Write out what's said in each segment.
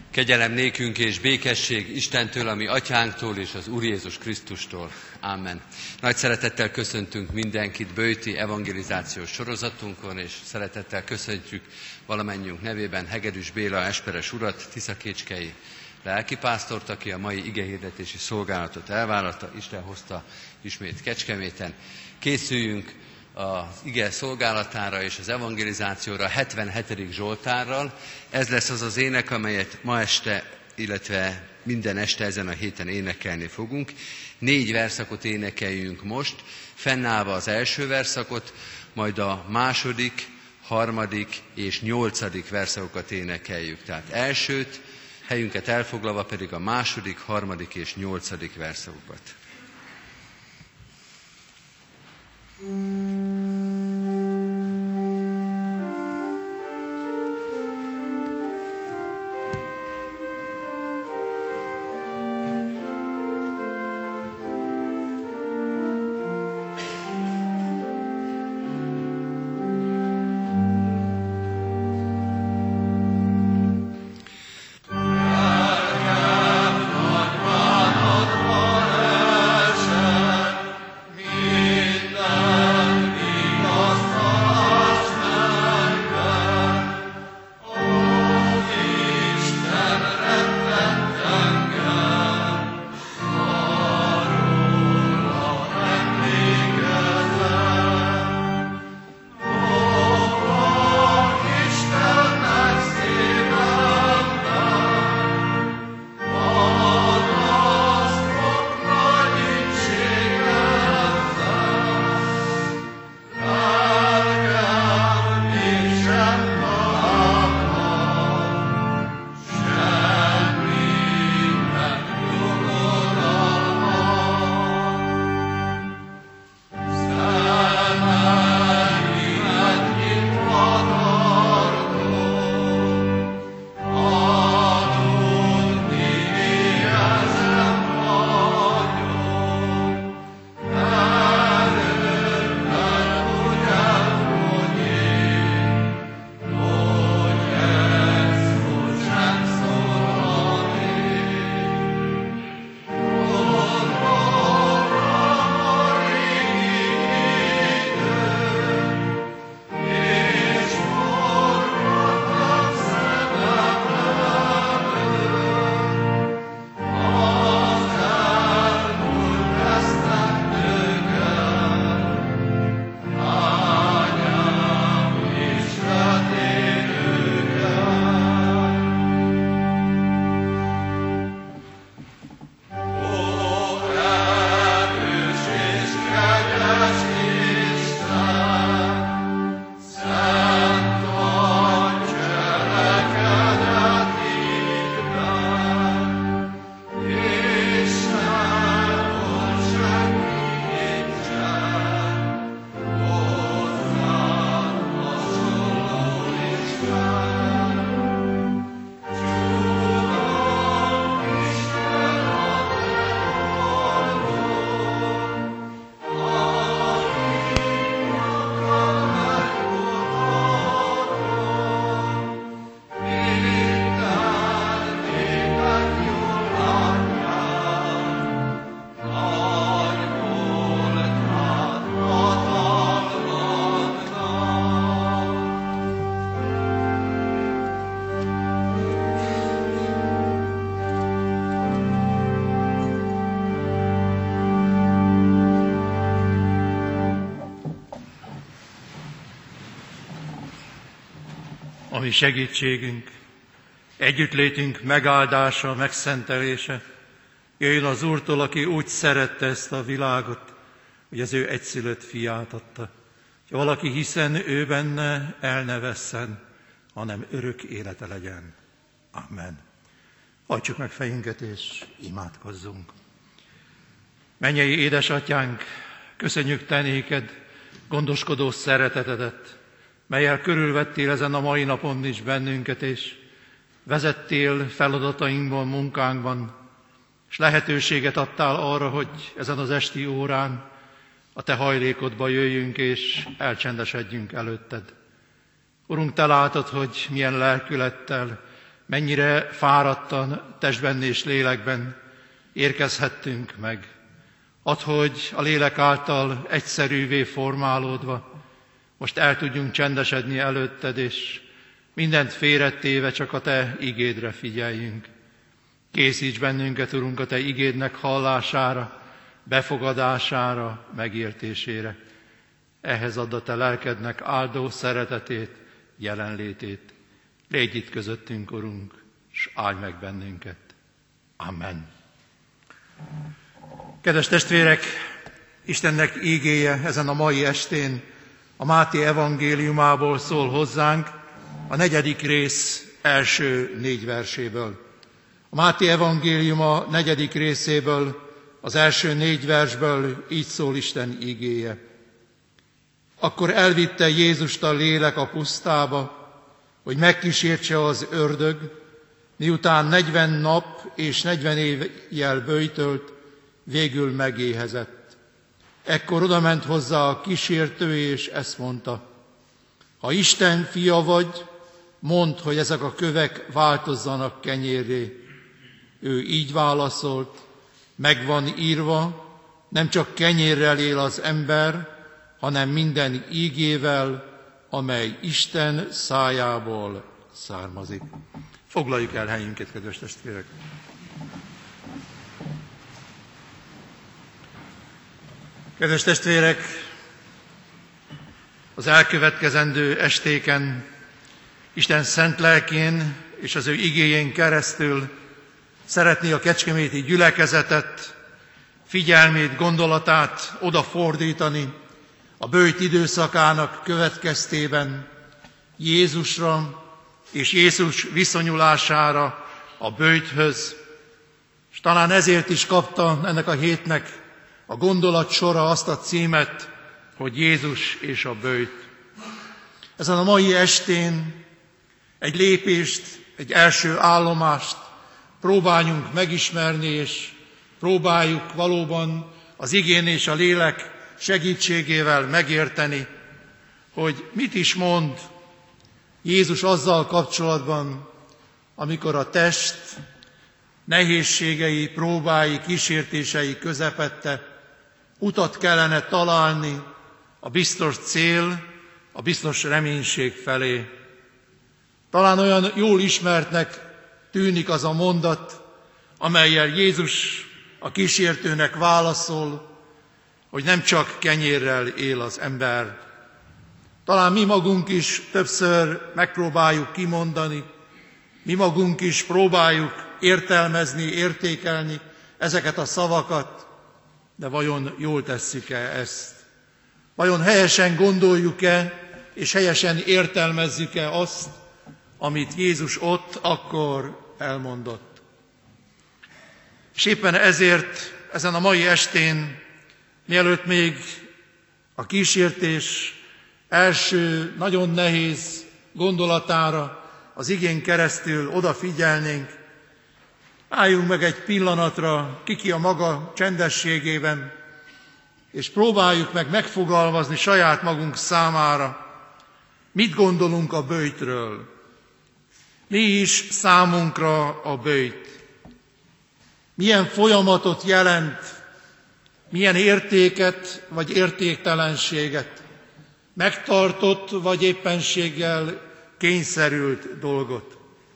Kegyelem nékünk és békesség Istentől, a mi atyánktól és az Úr Jézus Krisztustól. Ámen. Nagy szeretettel köszöntünk mindenkit böjti evangelizációs sorozatunkon, és szeretettel köszöntjük valamennyünk nevében Hegedűs Béla esperes urat, tiszakécskei lelkipásztort, aki a mai igehirdetési szolgálatot elvállalta. Isten hozta ismét Kecskeméten. Készüljünk az ige szolgálatára és az evangelizációra 77. Zsoltárral. Ez lesz az az ének, amelyet ma este, illetve minden este ezen a héten énekelni fogunk. 4 verszakot énekeljünk most, fennállva az első verszakot, majd a második, harmadik és 8. verszakokat énekeljük. Tehát elsőt, helyünket elfoglalva pedig a második, harmadik és 8. verszakokat. Ami segítségünk, együttlétünk megáldása, megszentelése, jöjjön az Úrtól, aki úgy szerette ezt a világot, hogy az ő egyszülött fiát adta. Ha valaki hiszen ő benne, el ne vesszen, hanem örök élete legyen. Amen. Hajtsuk meg fejünket és imádkozzunk. Mennyei édesatyánk, köszönjük te néked gondoskodó szeretetedet, mellyel körülvettél ezen a mai napon is bennünket, és vezettél feladatainkban, munkánkban, és lehetőséget adtál arra, hogy ezen az esti órán a te hajlékodba jöjjünk és elcsendesedjünk előtted. Urunk, te látod, hogy milyen lelkülettel, mennyire fáradtan testben és lélekben érkezhettünk meg. Add, hogy a lélek által egyszerűvé formálódva most el tudjunk csendesedni előtted, és mindent félretéve csak a Te igédre figyeljünk. Készíts bennünket, Urunk, a Te igédnek hallására, befogadására, megértésére. Ehhez add a Te lelkednek áldó szeretetét, jelenlétét. Légy itt közöttünk, Urunk, s áldj meg bennünket. Amen. Kedves testvérek, Istennek ígéje ezen a mai estén a Máté evangéliumából szól hozzánk, a 4. rész első 4 verséből. A Máté evangéliuma 4. részéből, az első 4 versből így szól Isten ígéje. Akkor elvitte Jézust a lélek a pusztába, hogy megkísértse az ördög, miután 40 nap és 40 évjel böjtölt, végül megéhezett. Ekkor odament hozzá a kísértő, és ezt mondta: ha Isten fia vagy, mondd, hogy ezek a kövek változzanak kenyérré. Ő így válaszolt: meg van írva, nem csak kenyérrel él az ember, hanem minden ígével, amely Isten szájából származik. Foglaljuk el helyünket, kedves testvérek! Kedves testvérek, az elkövetkezendő estéken Isten szent lelkén és az ő igéjén keresztül szeretné a kecskeméti gyülekezetet, figyelmét, gondolatát odafordítani a böjt időszakának következtében Jézusra és Jézus viszonyulására a böjthöz, és talán ezért is kapta ennek a hétnek a gondolatsora azt a címet, hogy Jézus és a böjt. Ezen a mai estén egy lépést, egy első állomást próbáljunk megismerni, és próbáljuk valóban az igén és a lélek segítségével megérteni, hogy mit is mond Jézus azzal kapcsolatban, amikor a test nehézségei, próbái, kísértései közepette utat kellene találni a biztos cél, a biztos reménység felé. Talán olyan jól ismertnek tűnik az a mondat, amellyel Jézus a kísértőnek válaszol, hogy nem csak kenyérrel él az ember. Talán mi magunk is többször megpróbáljuk kimondani, mi magunk is próbáljuk értelmezni, értékelni ezeket a szavakat, de vajon jól tesszük-e ezt? Vajon helyesen gondoljuk-e, és helyesen értelmezzük-e azt, amit Jézus ott akkor elmondott? És éppen ezért ezen a mai estén, mielőtt még a kísértés első, nagyon nehéz gondolatára az igén keresztül odafigyelnénk, álljunk meg egy pillanatra, ki a maga csendességében, és próbáljuk meg megfogalmazni saját magunk számára, mit gondolunk a böjtről. Mi is számunkra a böjt? Milyen folyamatot jelent, milyen értéket vagy értéktelenséget, megtartott vagy éppenséggel kényszerült dolgot.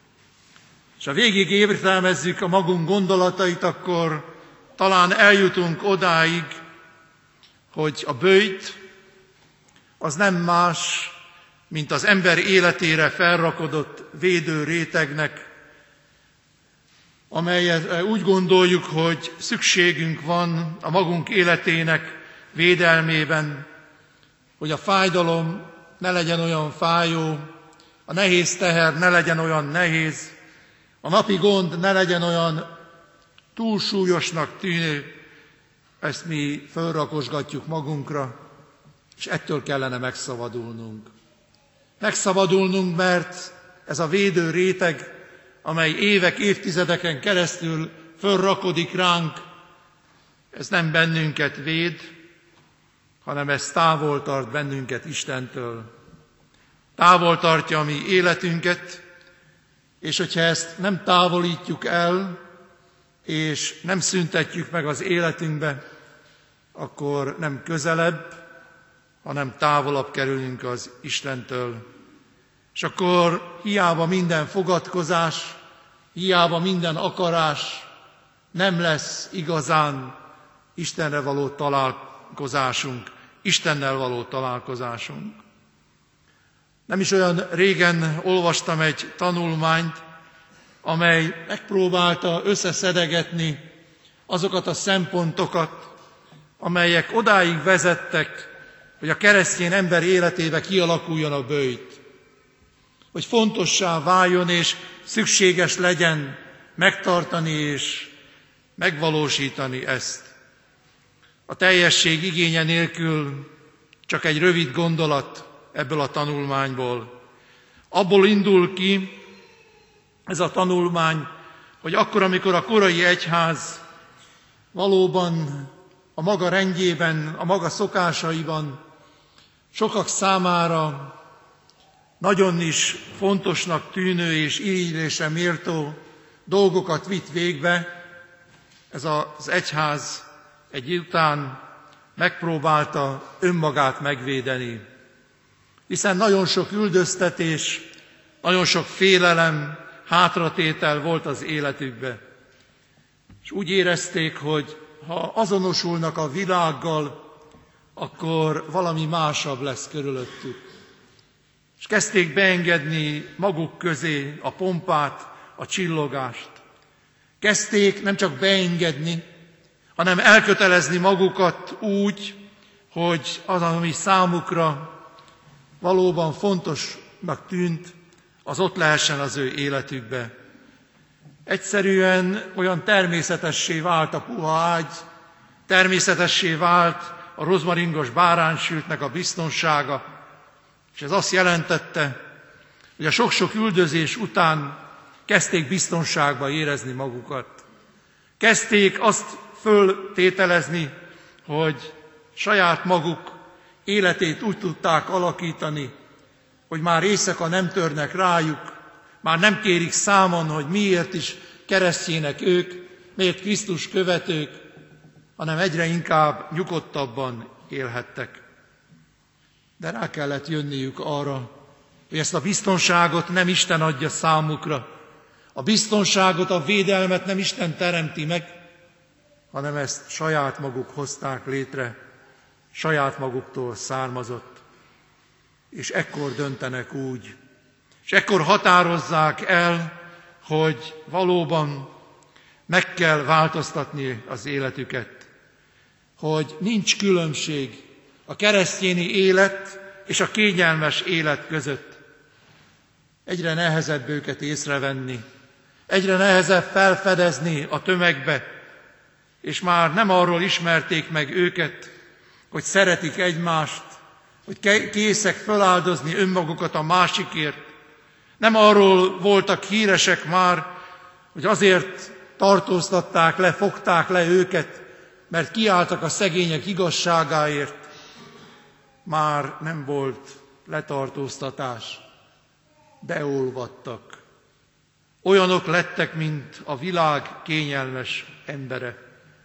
És ha végig értelmezzük a magunk gondolatait, akkor talán eljutunk odáig, hogy a böjt az nem más, mint az ember életére felrakodott védő rétegnek, amelyet úgy gondoljuk, hogy szükségünk van a magunk életének védelmében, hogy a fájdalom ne legyen olyan fájó, a nehéz teher ne legyen olyan nehéz, a napi gond ne legyen olyan túlsúlyosnak tűnő, ezt mi fölrakosgatjuk magunkra, és ettől kellene megszabadulnunk. Megszabadulnunk, mert ez a védő réteg, amely évek, évtizedeken keresztül fölrakodik ránk, ez nem bennünket véd, hanem ez távol tart bennünket Istentől. Távol tartja a mi életünket, És hogyha ezt nem távolítjuk el, és nem szüntetjük meg az életünkbe, akkor nem közelebb, hanem távolabb kerülünk az Istentől. És akkor hiába minden fogadkozás, hiába minden akarás, nem lesz igazán Istenre való találkozásunk, Istennel való találkozásunk. Nem is olyan régen olvastam egy tanulmányt, amely megpróbálta összeszedegetni azokat a szempontokat, amelyek odáig vezettek, hogy a keresztény ember életébe kialakuljon a böjt. Hogy fontossá váljon és szükséges legyen megtartani és megvalósítani ezt. A teljesség igénye nélkül csak egy rövid gondolat ebből a tanulmányból. Abból indul ki ez a tanulmány, hogy akkor, amikor a korai egyház valóban a maga rendjében, a maga szokásaiban sokak számára nagyon is fontosnak tűnő és irigylésre méltó dolgokat vitt végbe, ez az egyház egy idő után megpróbálta önmagát megvédeni. Hiszen nagyon sok üldöztetés, nagyon sok félelem, hátratétel volt az életükbe. És úgy érezték, hogy ha azonosulnak a világgal, akkor valami másabb lesz körülöttük. És kezdték beengedni maguk közé a pompát, a csillogást. Kezdték nem csak beengedni, hanem elkötelezni magukat úgy, hogy az, ami számukra valóban fontosnak tűnt, az ott lehessen az ő életükbe. Egyszerűen olyan természetessé vált a puha ágy, természetessé vált a rozmaringos báránysültnek a biztonsága, és ez azt jelentette, hogy a sok-sok üldözés után kezdték biztonságba érezni magukat. Kezdték azt föltételezni, hogy saját maguk életét úgy tudták alakítani, hogy már éjszaka nem törnek rájuk, már nem kérik számon, hogy miért is keresztjének ők, miért Krisztus követők, hanem egyre inkább nyugodtabban élhettek. De rá kellett jönniük arra, hogy ezt a biztonságot nem Isten adja számukra. A biztonságot, a védelmet nem Isten teremti meg, hanem ezt saját maguk hozták létre, saját maguktól származott. És ekkor döntenek úgy, és ekkor határozzák el, hogy valóban meg kell változtatni az életüket, hogy nincs különbség a keresztjéni élet és a kényelmes élet között. Egyre nehezebb őket észrevenni, egyre nehezebb felfedezni a tömegbe, és már nem arról ismerték meg őket, hogy szeretik egymást, hogy készek feláldozni önmagukat a másikért. Nem arról voltak híresek már, hogy azért tartóztatták le, fogták le őket, mert kiálltak a szegények igazságáért. Már nem volt letartóztatás, beolvadtak. Olyanok lettek, mint a világ kényelmes embere.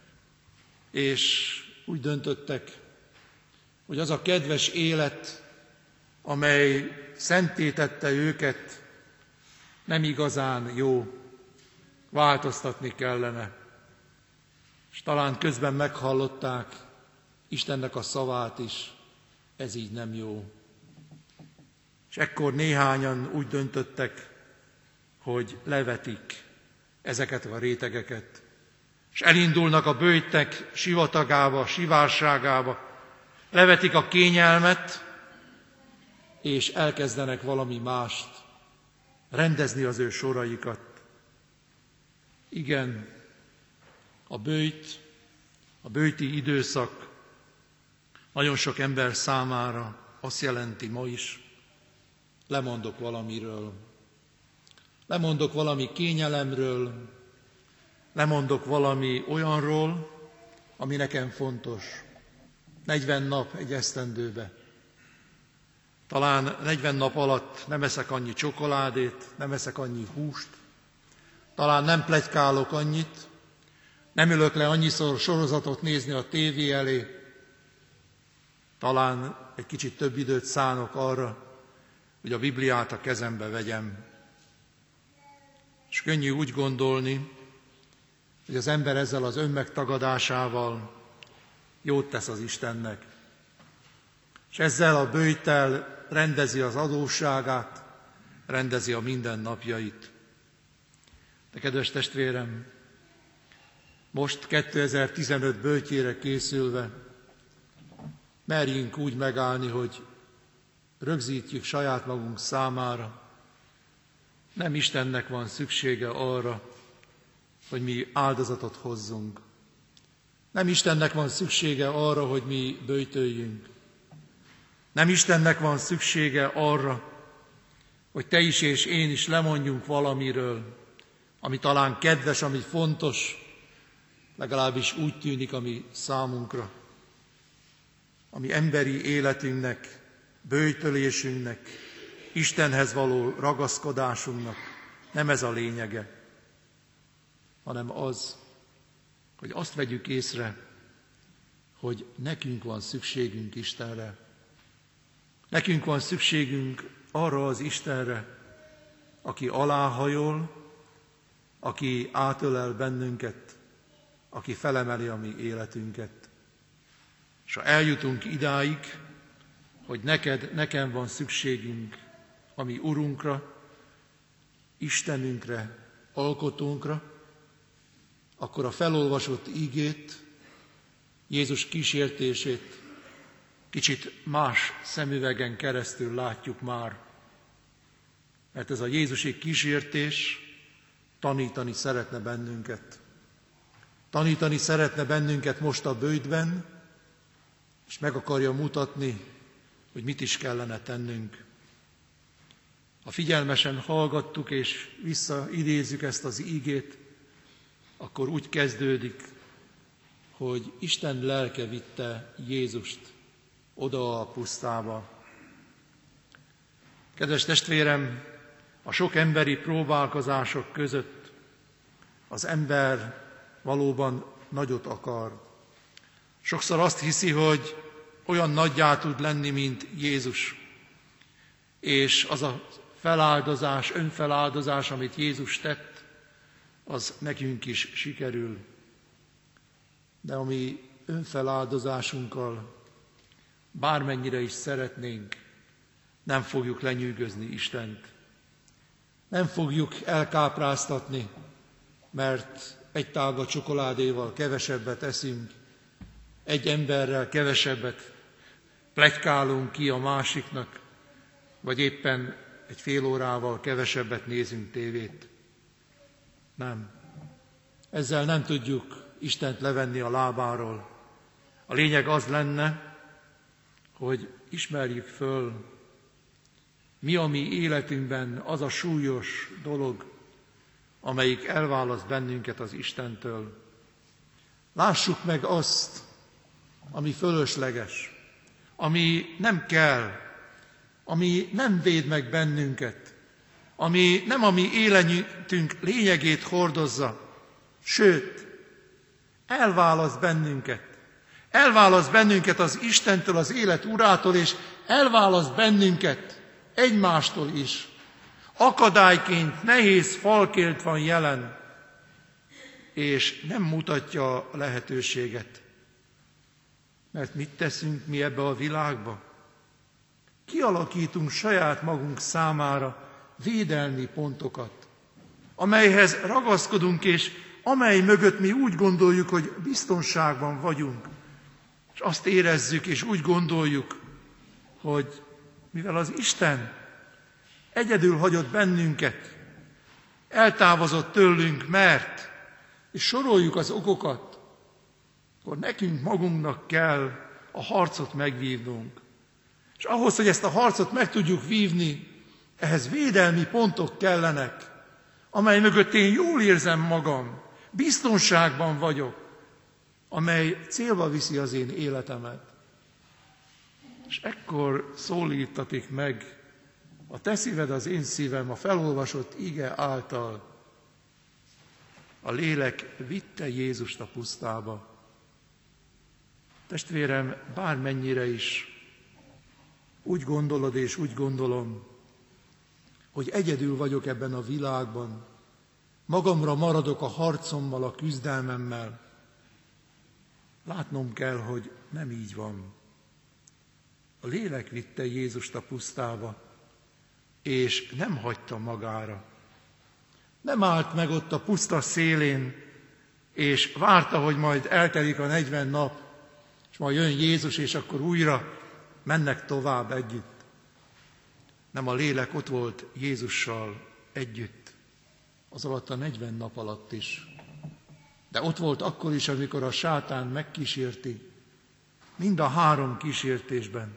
És úgy döntöttek, hogy az a kedves élet, amely szenttétette őket, nem igazán jó, változtatni kellene. És talán közben meghallották Istennek a szavát is, ez így nem jó. És ekkor néhányan úgy döntöttek, hogy levetik ezeket a rétegeket, és elindulnak a böjtek sivatagába, sivárságába, levetik a kényelmet, és elkezdenek valami mást, rendezni az ő soraikat. Igen, a böjti időszak nagyon sok ember számára azt jelenti ma is, lemondok valamiről. Lemondok valami kényelemről, lemondok valami olyanról, ami nekem fontos. 40 nap egy esztendőbe. Talán 40 nap alatt nem eszek annyi csokoládét, nem eszek annyi húst, talán nem pletykálok annyit, nem ülök le annyiszor sorozatot nézni a tévé elé, talán egy kicsit több időt szánok arra, hogy a Bibliát a kezembe vegyem. És könnyű úgy gondolni, hogy az ember ezzel az önmegtagadásával jót tesz az Istennek, és ezzel a böjttel rendezi az adósságát, rendezi a mindennapjait. De kedves testvérem, most 2015 böjtjére készülve merjünk úgy megállni, hogy rögzítjük saját magunk számára, nem Istennek van szüksége arra, hogy mi áldozatot hozzunk. Nem Istennek van szüksége arra, hogy mi böjtöljünk. Nem Istennek van szüksége arra, hogy te is és én is lemondjunk valamiről, ami talán kedves, ami fontos, legalábbis úgy tűnik, ami számunkra. Ami emberi életünknek, böjtölésünknek, Istenhez való ragaszkodásunknak nem ez a lényege, hanem az, hogy azt vegyük észre, hogy nekünk van szükségünk Istenre. Nekünk van szükségünk arra az Istenre, aki aláhajol, aki átölel bennünket, aki felemeli a mi életünket. És ha eljutunk idáig, hogy nekem van szükségünk a mi Urunkra, Istenünkre, Alkotónkra, akkor a felolvasott igét, Jézus kísértését kicsit más szemüvegen keresztül látjuk már. Mert ez a Jézusi kísértés tanítani szeretne bennünket. Tanítani szeretne bennünket most a böjtben, és meg akarja mutatni, hogy mit is kellene tennünk. Ha figyelmesen hallgattuk és visszaidézzük ezt az ígét, akkor úgy kezdődik, hogy Isten lelke vitte Jézust oda a pusztába. Kedves testvérem, a sok emberi próbálkozások között az ember valóban nagyot akar. Sokszor azt hiszi, hogy olyan nagyjá tud lenni, mint Jézus. És az a feláldozás, önfeláldozás, amit Jézus tett, az nekünk is sikerül. De a mi önfeláldozásunkkal, bármennyire is szeretnénk, nem fogjuk lenyűgözni Istent. Nem fogjuk elkápráztatni, mert egy tálga csokoládéval kevesebbet eszünk, egy emberrel kevesebbet pletykálunk ki a másiknak, vagy éppen egy fél órával kevesebbet nézünk tévét. Nem. Ezzel nem tudjuk Istent levenni a lábáról. A lényeg az lenne, hogy ismerjük föl, mi a mi életünkben az a súlyos dolog, amelyik elválaszt bennünket az Istentől. Lássuk meg azt, ami fölösleges, ami nem kell, ami nem véd meg bennünket, ami nem a mi életünk lényegét hordozza, sőt, elválaszt bennünket. Elválaszt bennünket az Istentől, az élet Urától, és elválaszt bennünket egymástól is. Akadályként, nehéz falként van jelen, és nem mutatja a lehetőséget. Mert mit teszünk mi ebbe a világba? Kialakítunk saját magunk számára védelmi pontokat, amelyhez ragaszkodunk, és amely mögött mi úgy gondoljuk, hogy biztonságban vagyunk. És azt érezzük, és úgy gondoljuk, hogy mivel az Isten egyedül hagyott bennünket, eltávozott tőlünk, mert, és soroljuk az okokat, akkor nekünk magunknak kell a harcot megvívnunk. És ahhoz, hogy ezt a harcot meg tudjuk vívni, ehhez védelmi pontok kellenek, amely mögött én jól érzem magam, biztonságban vagyok, amely célba viszi az én életemet. És ekkor szólítatik meg a te szíved, az én szívem a felolvasott ige által. A lélek vitte Jézust a pusztába. Testvérem, bármennyire is úgy gondolod és úgy gondolom, hogy egyedül vagyok ebben a világban, magamra maradok a harcommal, a küzdelmemmel, látnom kell, hogy nem így van. A lélek vitte Jézust a pusztába, és nem hagyta magára. Nem állt meg ott a puszta szélén, és várta, hogy majd eltelik a 40 nap, és majd jön Jézus, és akkor újra mennek tovább együtt. Nem, a lélek ott volt Jézussal együtt, az alatt a 40 nap alatt is. De ott volt akkor is, amikor a sátán megkísérti, mind a 3 kísértésben.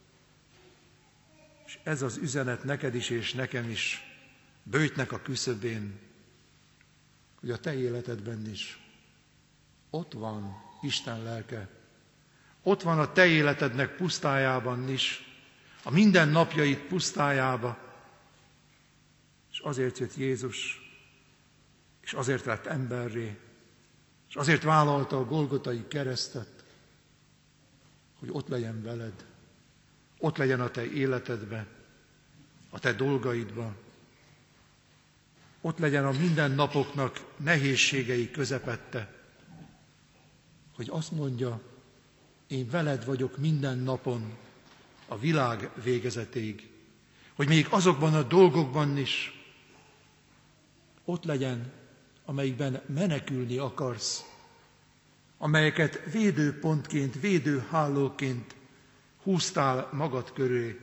És ez az üzenet neked is és nekem is, böjtnek a küszöbén, hogy a te életedben is ott van Isten lelke. Ott van a te életednek pusztájában is, a mindennapjaid pusztájába. És azért jött Jézus, és azért lett emberré, és azért vállalta a Golgotai keresztet, hogy ott legyen veled, ott legyen a te életedben, a te dolgaidban, ott legyen a mindennapoknak nehézségei közepette, hogy azt mondja, én veled vagyok minden napon, a világ végezetéig, hogy még azokban a dolgokban is ott legyen, amelyikben menekülni akarsz, amelyeket védőpontként, védőhálóként húztál magad köré,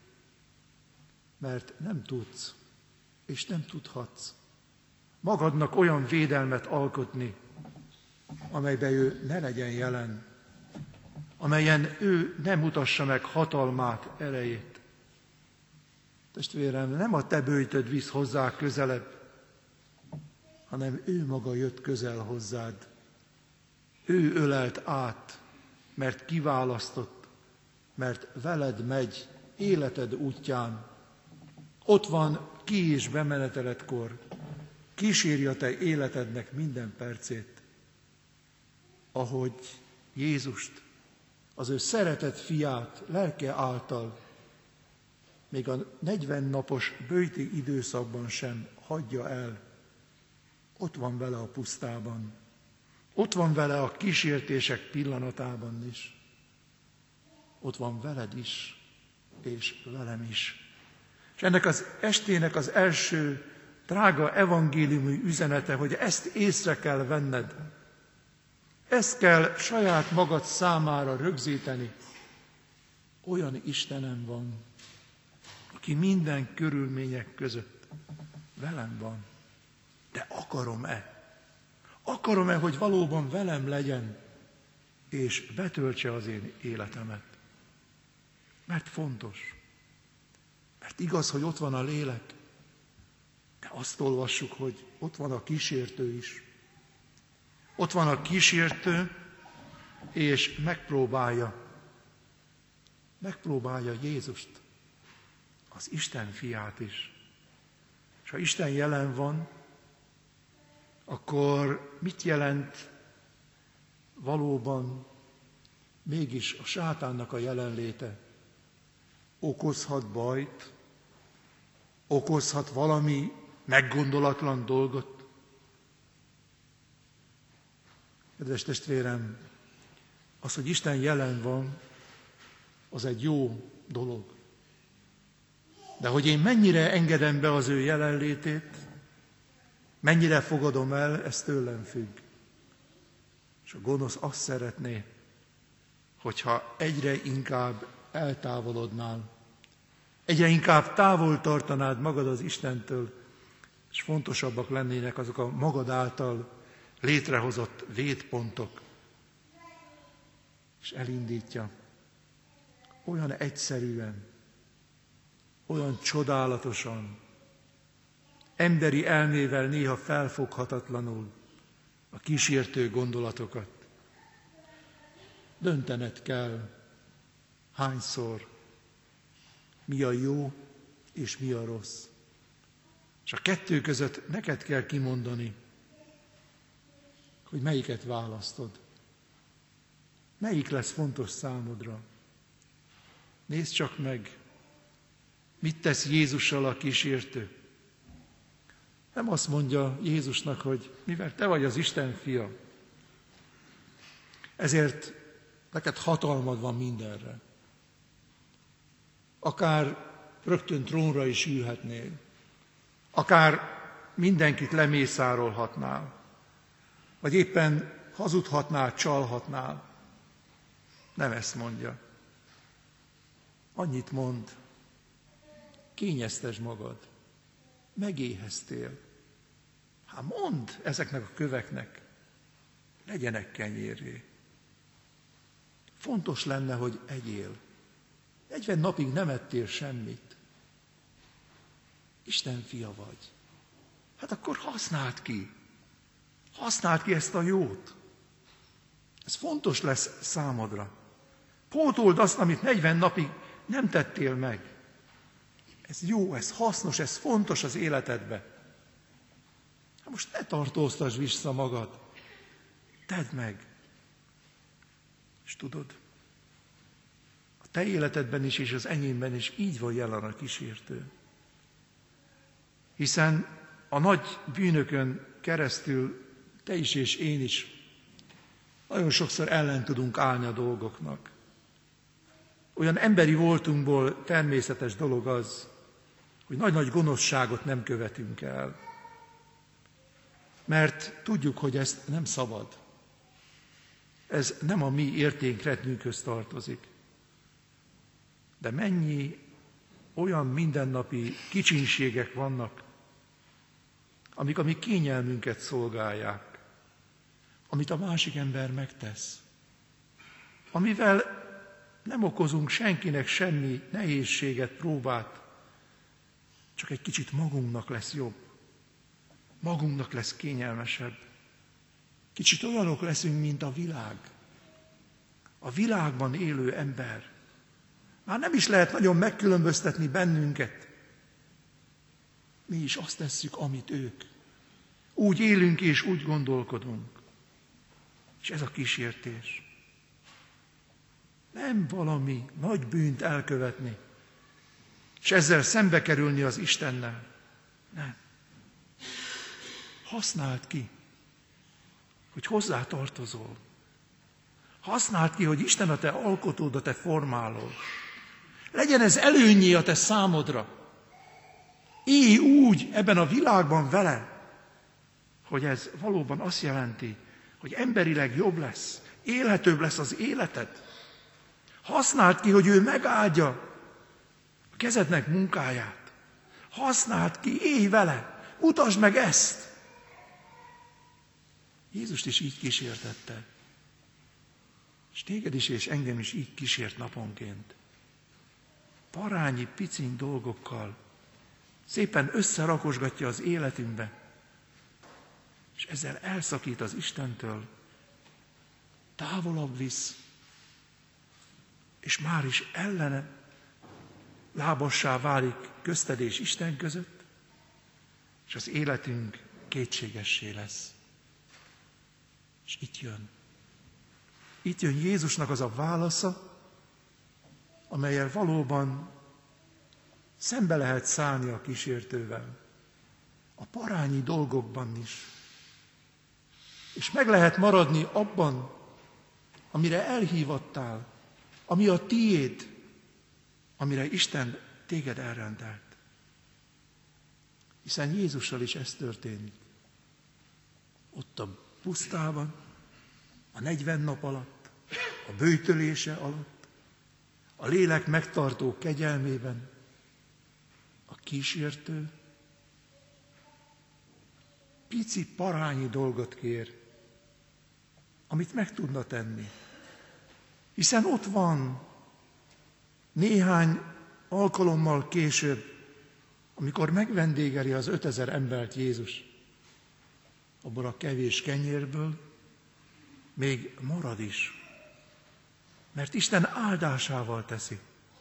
mert nem tudsz, és nem tudhatsz magadnak olyan védelmet alkotni, amelyben ő ne legyen jelen, amelyen ő nem mutassa meg hatalmát, erejét. Testvérem, nem a te böjtöd visz hozzá közelebb, hanem ő maga jött közel hozzád. Ő ölelt át, mert kiválasztott, mert veled megy életed útján. Ott van ki- és bemenetelekor, kíséri a te életednek minden percét, ahogy Jézust, az ő szeretett fiát lelke által még a 40 napos böjti időszakban sem hagyja el. Ott van vele a pusztában, ott van vele a kísértések pillanatában is. Ott van veled is, és velem is. És ennek az estének az első drága evangéliumi üzenete, hogy ezt észre kell venned. Ezt kell saját magad számára rögzíteni. Olyan Istenem van, aki minden körülmények között velem van. De akarom-e? Akarom-e, hogy valóban velem legyen, és betöltse az én életemet? Mert fontos. Mert igaz, hogy ott van a lélek, de azt olvassuk, hogy ott van a kísértő is. Ott van a kísértő, és megpróbálja Jézust, az Isten fiát is. És ha Isten jelen van, akkor mit jelent valóban mégis a sátánnak a jelenléte? Okozhat bajt, okozhat valami meggondolatlan dolgot. Kedves testvérem, az, hogy Isten jelen van, az egy jó dolog. De hogy én mennyire engedem be az ő jelenlétét, mennyire fogadom el, ez tőlem függ. És a gonosz azt szeretné, hogyha egyre inkább eltávolodnál, egyre inkább távol tartanád magad az Istentől, és fontosabbak lennének azok a magad által létrehozott védpontok. És elindítja olyan egyszerűen, olyan csodálatosan, emberi elmével néha felfoghatatlanul a kísértő gondolatokat. Döntened kell, hányszor, mi a jó és mi a rossz. És a kettő között neked kell kimondani, hogy melyiket választod. Melyik lesz fontos számodra. Nézd csak meg, mit tesz Jézussal a kísértő. Nem azt mondja Jézusnak, hogy mivel te vagy az Isten fia, ezért neked hatalmad van mindenre. Akár rögtön trónra is ülhetnél, akár mindenkit lemészárolhatnál, vagy éppen hazudhatnál, csalhatnál. Nem ezt mondja. Annyit mond, kényeztesd magad, megéheztél. Hát mondd ezeknek a köveknek, legyenek kenyérré. Fontos lenne, hogy egyél. 40 napig nem ettél semmit. Isten fia vagy. Hát akkor használd ki. Használd ki ezt a jót. Ez fontos lesz számodra. Pótold azt, amit 40 napig nem tettél meg. Ez jó, ez hasznos, ez fontos az életedbe. Hát most ne tartóztasd vissza magad. Tedd meg. És tudod, a te életedben is és az enyémben is így van jelen a kísértő. Hiszen a nagy bűnökön keresztül te is és én is nagyon sokszor ellen tudunk állni a dolgoknak. Olyan emberi voltunkból természetes dolog az, hogy nagy-nagy gonoszságot nem követünk el. Mert tudjuk, hogy ezt nem szabad. Ez nem a mi értékrendünkhöz tartozik. De mennyi olyan mindennapi kicsinségek vannak, amik a mi kényelmünket szolgálják, amit a másik ember megtesz, amivel nem okozunk senkinek semmi nehézséget, próbát, csak egy kicsit magunknak lesz jobb, magunknak lesz kényelmesebb. Kicsit olyanok leszünk, mint a világ. A világban élő ember. Már nem is lehet nagyon megkülönböztetni bennünket. Mi is azt tesszük, amit ők. Úgy élünk és úgy gondolkodunk. És ez a kísértés. Nem valami nagy bűnt elkövetni, és ezzel szembe kerülni az Istennel. Nem. Használd ki, hogy hozzá tartozol. Használd ki, hogy Isten a te alkotód, a te formálód. Legyen ez előnyé a te számodra. Élj úgy ebben a világban vele, hogy ez valóban azt jelenti, hogy emberileg jobb lesz, élhetőbb lesz az életed. Használd ki, hogy ő megáldja a kezednek munkáját. Használd ki, élj vele, mutasd meg ezt. Jézust is így kísértette. És téged is és engem is így kísért naponként. Parányi, piciny dolgokkal szépen összerakosgatja az életünkbe, és ezzel elszakít az Istentől, távolabb visz, és már is ellene lábassá válik közted és Isten között, és az életünk kétségessé lesz. És itt jön. Itt jön Jézusnak az a válasza, amellyel valóban szembe lehet szállni a kísértővel. A parányi dolgokban is. És meg lehet maradni abban, amire elhívattál, ami a tiéd, amire Isten téged elrendelt. Hiszen Jézussal is ez történik. Ott a pusztában, a 40 nap alatt, a böjtölése alatt, a lélek megtartó kegyelmében, a kísértő pici parányi dolgot kér, amit meg tudna tenni. Hiszen ott van néhány alkalommal később, amikor megvendégeli az 5000 embert Jézus, abból a kevés kenyérből még marad is. mert Isten áldásával teszi.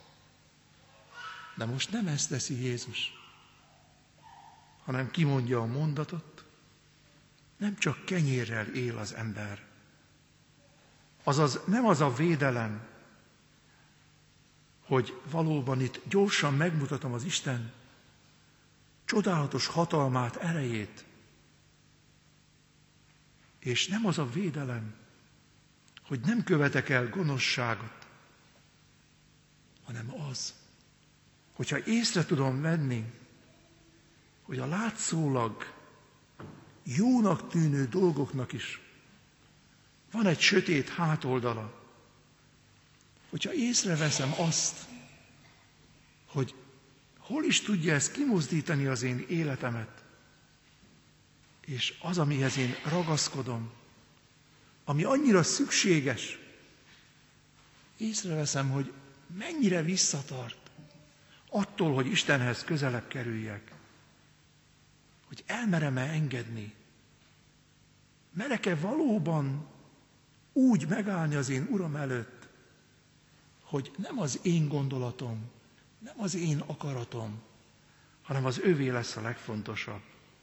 De most nem ezt teszi Jézus, hanem kimondja a mondatot, nem csak kenyérrel él az ember. Azaz nem az a védelem, hogy valóban itt gyorsan megmutatom az Isten csodálatos hatalmát, erejét, és nem az a védelem, hogy nem követek el gonoszságot, hanem az, hogyha észre tudom venni, hogy a látszólag jónak tűnő dolgoknak is van egy sötét hátoldala. Hogyha észreveszem azt, hogy hol is tudja ez kimozdítani az én életemet, és az, amihez én ragaszkodom, ami annyira szükséges, észreveszem, hogy mennyire visszatart attól, hogy Istenhez közelebb kerüljek, hogy elmerem-e engedni, merek-e valóban úgy megállni az én Uram előtt, hogy nem az én gondolatom, nem az én akaratom, hanem az ővé lesz a legfontosabb.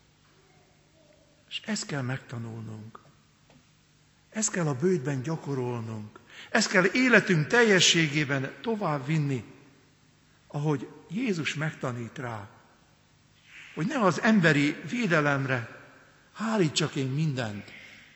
És ezt kell megtanulnunk. Ezt kell a bőjtben gyakorolnunk. Ezt kell életünk teljességében tovább vinni, ahogy Jézus megtanít rá. Hogy ne az emberi védelemre hárítsak én mindent,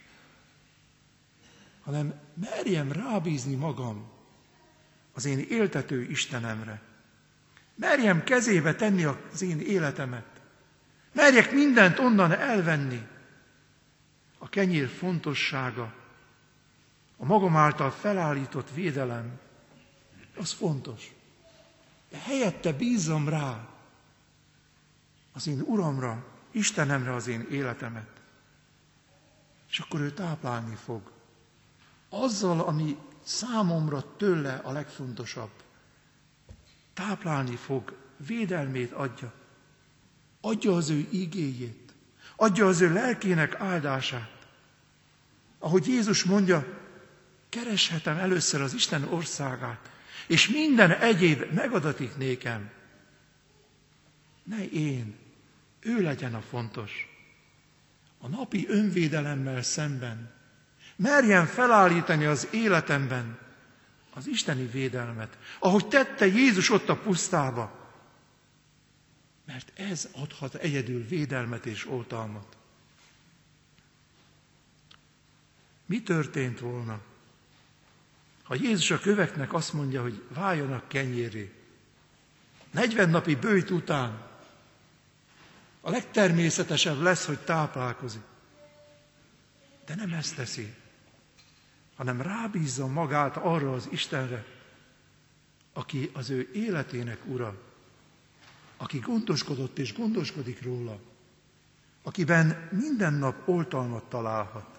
hanem merjem rábízni magam az én éltető Istenemre. Merjem kezébe tenni az én életemet. Merjek mindent onnan elvenni. A kenyér fontossága, a magam által felállított védelem, az fontos. De helyette bízzam rá az én Uramra, Istenemre az én életemet. És akkor ő táplálni fog. Azzal, ami számomra tőle a legfontosabb. Táplálni fog, védelmét adja. Adja az ő igéjét. Adja az ő lelkének áldását. Ahogy Jézus mondja, kereshetem először az Isten országát, és minden egyéb megadatik nékem. Ne én, ő legyen a fontos. A napi önvédelemmel szemben merjem felállítani az életemben az isteni védelmet, ahogy tette Jézus ott a pusztába. Mert ez adhat egyedül védelmet és oltalmat. Mi történt volna, ha Jézus a köveknek azt mondja, hogy váljanak kenyérré? 40 napi bőjt után a legtermészetesebb lesz, hogy táplálkozik. De nem ezt teszi, hanem rábízza magát arra az Istenre, aki az ő életének ura, aki gondoskodott és gondoskodik róla, akiben minden nap oltalmat találhat.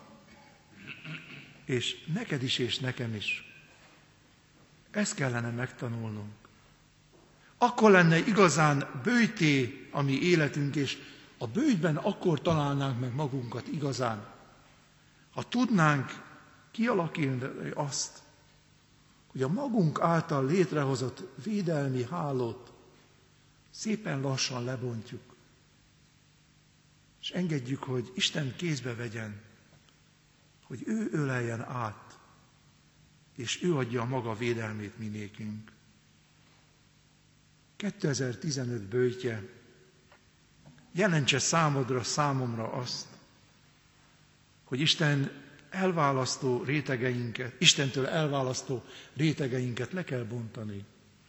És neked is és nekem is. Ezt kellene megtanulnunk. Akkor lenne igazán bőjté a mi életünk, és a bőjtben akkor találnánk meg magunkat igazán, ha tudnánk kialakítani azt, hogy a magunk által létrehozott védelmi hálót szépen lassan lebontjuk, és engedjük, hogy Isten kézbe vegyen, hogy ő öleljen át, és ő adja a maga védelmét mi nékünk. 2015 bőjtje jelentse számodra, számomra azt, hogy Istentől elválasztó rétegeinket le kell bontani.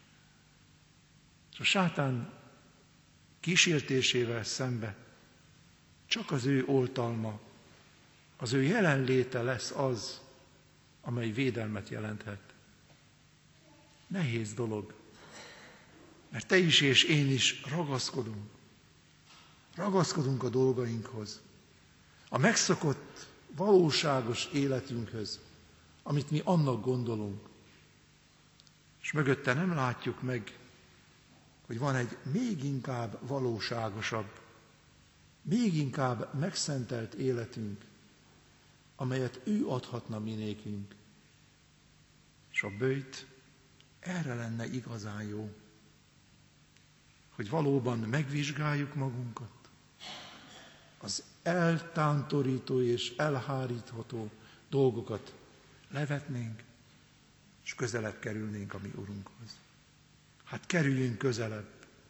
És a sátán kísértésével szembe csak az ő oltalma, az ő jelenléte lesz az, amely védelmet jelenthet. Nehéz dolog, mert te is és én is ragaszkodunk. Ragaszkodunk a dolgainkhoz, a megszokott, valóságos életünkhöz, amit mi annak gondolunk. És mögötte nem látjuk meg, hogy van egy még inkább valóságosabb, még inkább megszentelt életünk, amelyet ő adhatna mi nékünk. És a böjt erre lenne igazán jó, hogy valóban megvizsgáljuk magunkat, az eltántorító és elhárítható dolgokat levetnénk, és közelebb kerülnénk a mi Urunkhoz. Hát kerüljünk közelebb.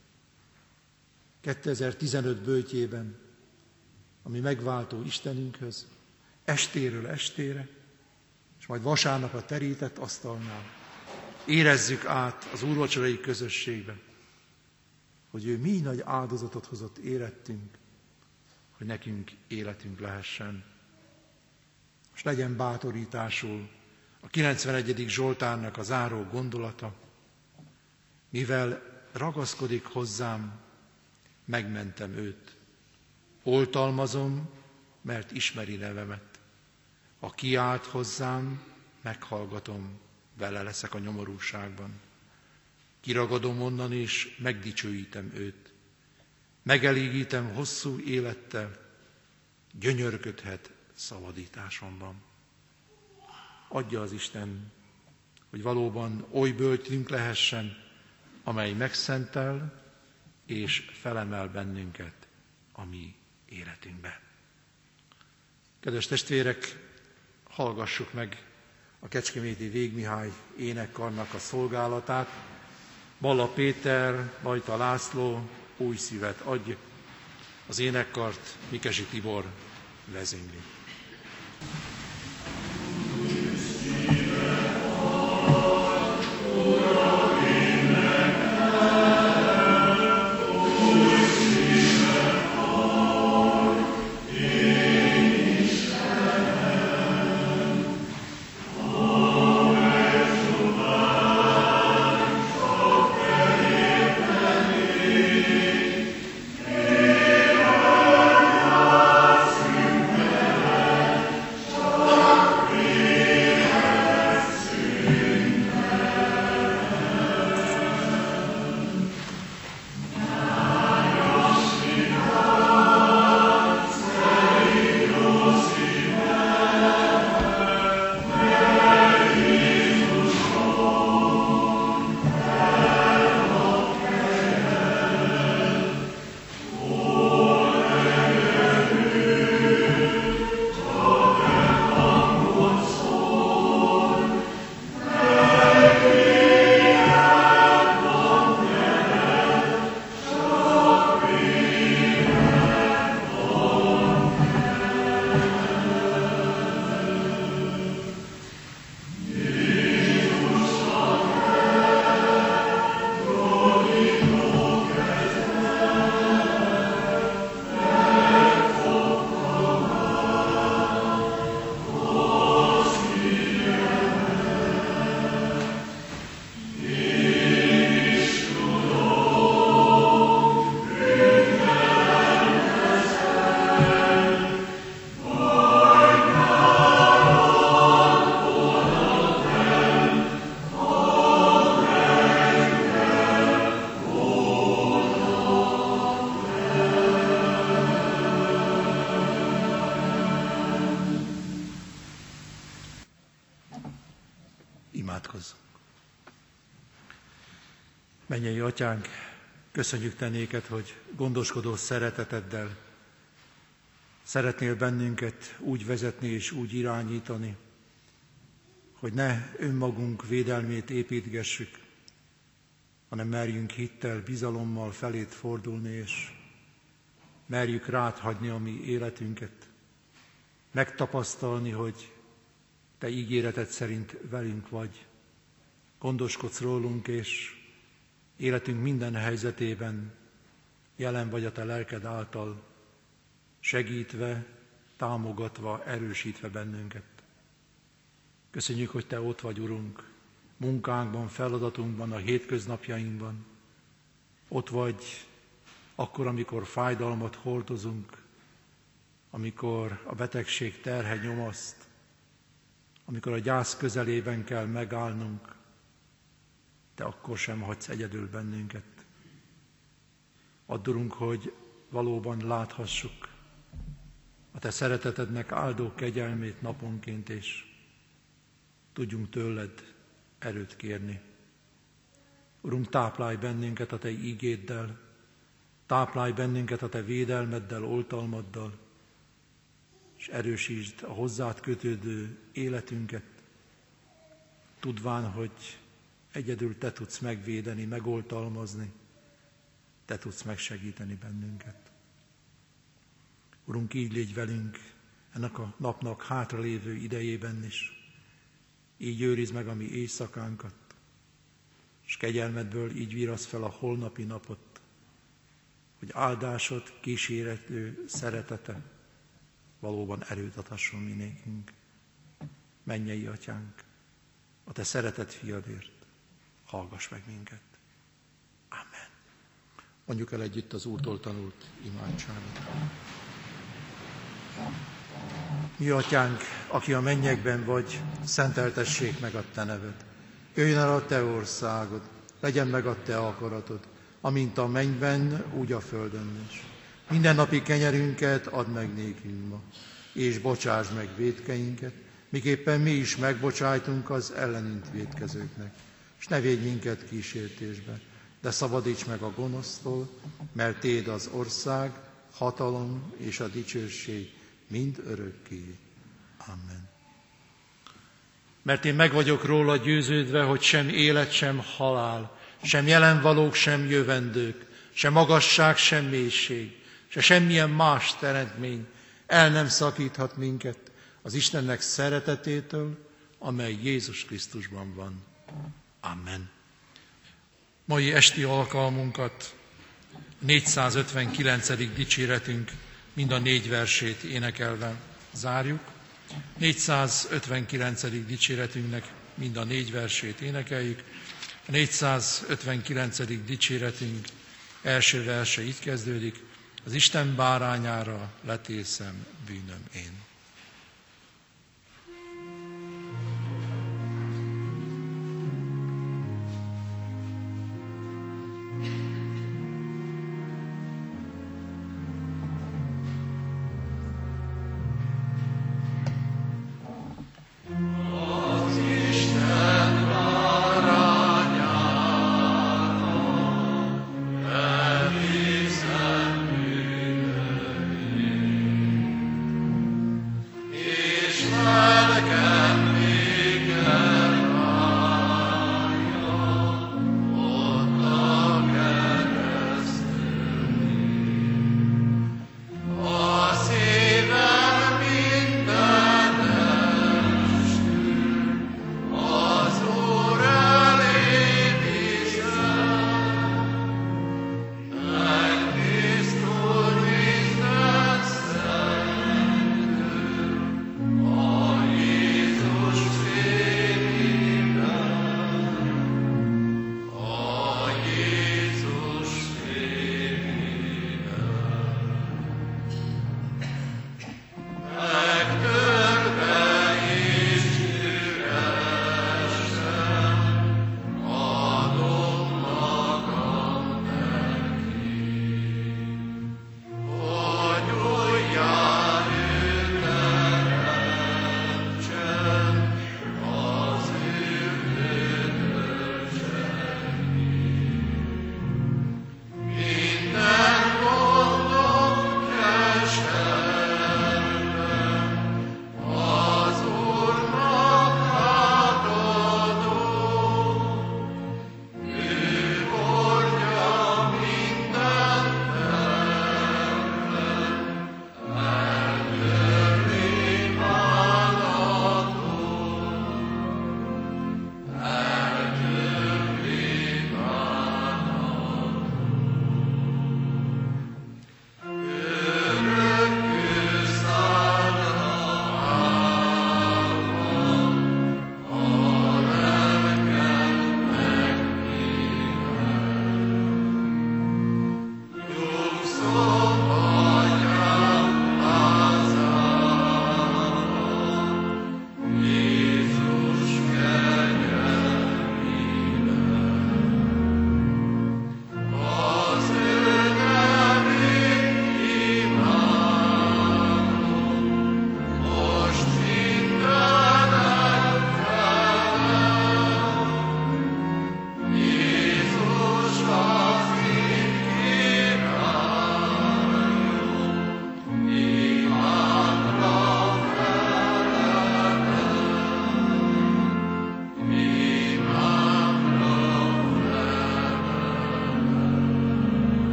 2015 böjtjében, ami megváltó Istenünkhöz, estéről estére, és majd vasárnap a terített asztalnál érezzük át az úrvacsorai közösségben, hogy ő mi nagy áldozatot hozott érettünk, hogy nekünk életünk lehessen. És legyen bátorításul a 91. Zsoltárnak a záró gondolata, mivel ragaszkodik hozzám, megmentem őt. Oltalmazom, mert ismeri nevemet. Ha kiált hozzám, meghallgatom, vele leszek a nyomorúságban. Kiragadom onnan, és megdicsőítem őt. Megelégítem hosszú élettel, gyönyörködhet szabadításomban. Adja az Isten, hogy valóban oly bölcsünk lehessen, amely megszentel és felemel bennünket a mi életünkbe. Kedves testvérek, hallgassuk meg a kecskeméti Végmihály énekkarnak a szolgálatát. Balla Péter, Bajta László, Új szívet adj, az énekkart Mikesi Tibor vezényli. Imádkozzunk. Mennyei Atyánk, köszönjük Te néked, hogy gondoskodó szereteteddel szeretnél bennünket úgy vezetni és úgy irányítani, hogy ne önmagunk védelmét építgessük, hanem merjünk hittel, bizalommal feléd fordulni, és merjük rád hagyni a mi életünket, megtapasztalni, hogy Te ígéreted szerint velünk vagy, gondoskodsz rólunk, és életünk minden helyzetében jelen vagy a Te lelked által, segítve, támogatva, erősítve bennünket. Köszönjük, hogy Te ott vagy, Urunk, munkánkban, feladatunkban, a hétköznapjainkban. Ott vagy akkor, amikor fájdalmat hordozunk, amikor a betegség terhe nyomaszt, amikor a gyász közelében kell megállnunk, Te akkor sem hagysz egyedül bennünket. Add, Urunk, hogy valóban láthassuk a Te szeretetednek áldó kegyelmét naponként, és tudjunk tőled erőt kérni. Urunk, táplálj bennünket a Te ígéddel, táplálj bennünket a Te védelmeddel, oltalmaddal, és erősítsd a hozzád kötődő életünket, tudván, hogy egyedül Te tudsz megvédeni, megoltalmazni, Te tudsz megsegíteni bennünket. Urunk, így légy velünk ennek a napnak hátralévő idejében is. Így őrizd meg a mi éjszakánkat, és kegyelmedből így vírasz fel a holnapi napot, hogy áldásod, kísérető szeretete valóban erőt adhasson mi nékünk. Mennyei Atyánk, a Te szeretett fiadért hallgass meg minket. Amen. Mondjuk el együtt az Úrtól tanult imádságot. Mi Atyánk, aki a mennyekben vagy, szenteltessék meg a Te neved. Jöjjön el a Te országod, legyen meg a Te akaratod, amint a mennyben, úgy a földön is. Mindennapi kenyerünket add meg nékünk ma, és bocsásd meg vétkeinket, miképpen mi is megbocsájtunk az ellenünk vétkezőknek. És ne védj minket kísértésbe, de szabadíts meg a gonosztól, mert Téd az ország, hatalom és a dicsőség mind örökké. Amen. Mert én meg vagyok róla győződve, hogy sem élet, sem halál, sem jelenvalók, sem jövendők, sem magasság, sem mélység, se semmilyen más teremtmény el nem szakíthat minket az Istennek szeretetétől, amely Jézus Krisztusban van. Amen. Mai esti alkalmunkat 459. dicséretünk mind a 4 versét énekelve zárjuk. 459. dicséretünknek mind a 4 versét énekeljük. A 459. dicséretünk első verse így kezdődik: az Isten bárányára letészem bűnöm én.